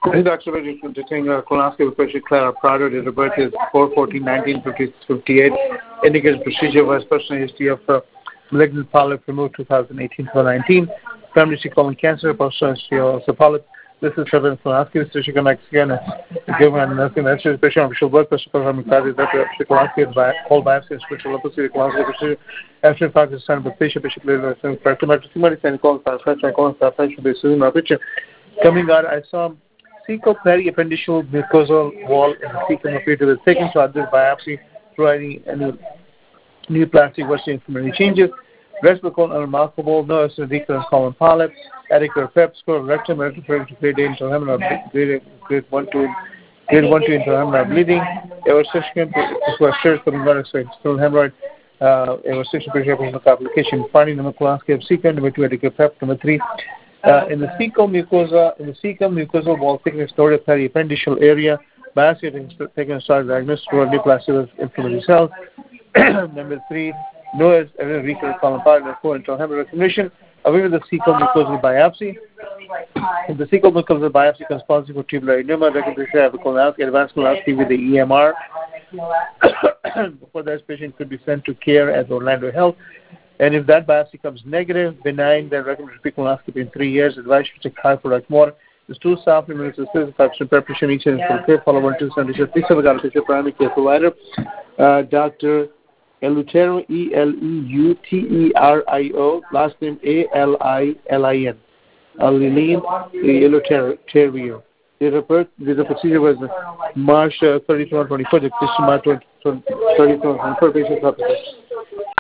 This Dr. Reddy detaining colonoscopy with patient Clara Prado. Date of birth is 4/14/1958. Indicated procedure was personal history of malignant polyp removed 2018-19. Family history colon cancer, personal history of polyp. This is surveillance colonoscopy. Station connects again. Given an nursing answer, patient official blood pressure, confirming cloudy, colonoscopy, whole biopsy, special liposity, colonoscopy procedure. After practice, time with patient later, somebody call the soon picture. Coming out, I saw cecal periappendiceal mucosal wall in the cecum appeared to be taken, so I did biopsy, providing any new plastic wasting from any changes. Rest of the colon unremarkable, no recurrent common polyp, adequate PEP score, rectum, referring to grade A intrahemorrhal, grade 1 to intrahemorrhal bleeding, eversition to assert coming out of external hemorrhoid, eversition periappendiceal complication, finding the colonoscopy of cecum, number 2, adequate PEP, number 3. In the cecum mucosal wall thickness stored at periappendiceal area, biopsy taken as started diagnosis for neoplastic inflammatory cells. Number 3, no recurrent common polyp. Number 4, intrahemorrhal recognition. Away with the cecum mucosal biopsy. If the cecum mucosal biopsy comes positive for tubular adenoma, recommendation of colonoscopy, advanced colonoscopy with the EMR. Before that, patient could be sent to care at Orlando Health. And if that biopsy comes negative, benign, then recommend repeat colonoscopy in 3 years. Advice to take high product more. The stool sample minutes of 5% preparation each and for care. Follow 1276. Please have a doctor, primary care provider, Dr. Eleuterio, Eleuterio, last name Alilin. Alilin Eleuterio. The procedure was March 30, 2024. The March 30, 2024. Patient